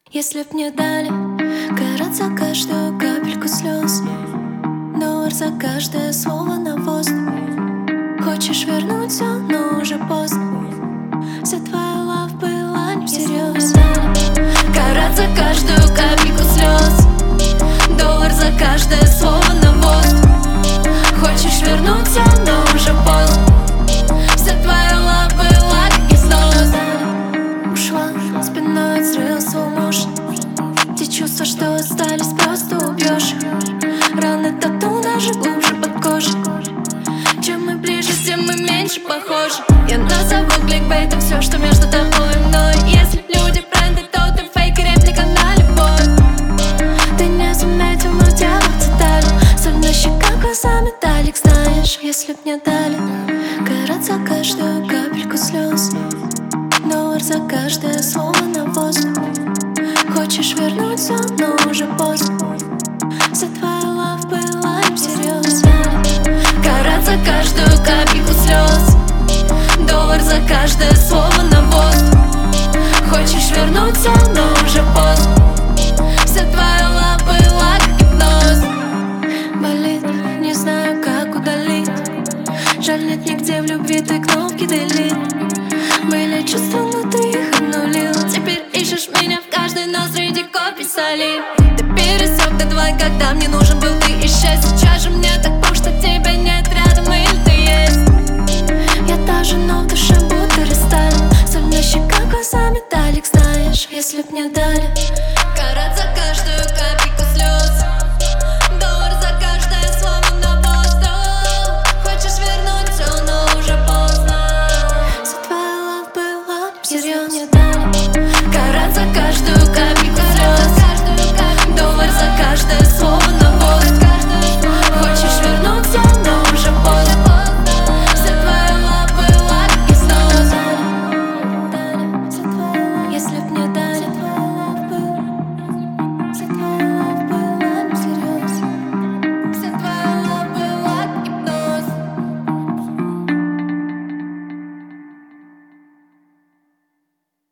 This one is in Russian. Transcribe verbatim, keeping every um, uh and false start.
Если б мне дали карат за каждую капельку слез, доллар за каждое слово на воздух. Хочешь вернуться, но уже поздно. Вся твоя лав была не всерьез. Карат за каждую капельку слез, доллар за каждое слово на воздух. Хочешь вернуться, но уже поздно. Вся твоя лав была как из слез. Ушла спиной от взрыва slow motion. Те чувства, что остались, просто убьешь. Раны тату даже глубже под кожей. Чем мы ближе, тем мы меньше похожи. Я назову кликбейтом все, что между тобой и мной. Если люди бренды, то ты фейк и реплика на любовь. Ты не заметил, но дело в деталях. Соль на щеках, глаза металлик, знаешь. Если б мне дали карат за каждую капельку слез, доллар за каждое слово на воздух. Хочешь вернуться, но уже поздно. Вся твоя лав была не всерьез. Карат за каждую капельку слез, доллар за каждое слово на воздух. Хочешь вернуться, но уже поздно. Вся твоя лав была как гипноз. Болит, не знаю, как удалить. Жаль, нет нигде в любви той кнопки delete. Были чувства, но ты их обнулил. Теперь ищешь меня в каждой, но среди копий солей. Ты пересек дедлайн, когда мне нужен был, ты исчез. Сейчас же мне так плохо, что тебя нет рядом, или ты есть. Я та же, но в душе будто рестайлинг. Соль на щеках, глаза металлик, знаешь. Если б мне дали карат за каждую капельку слез,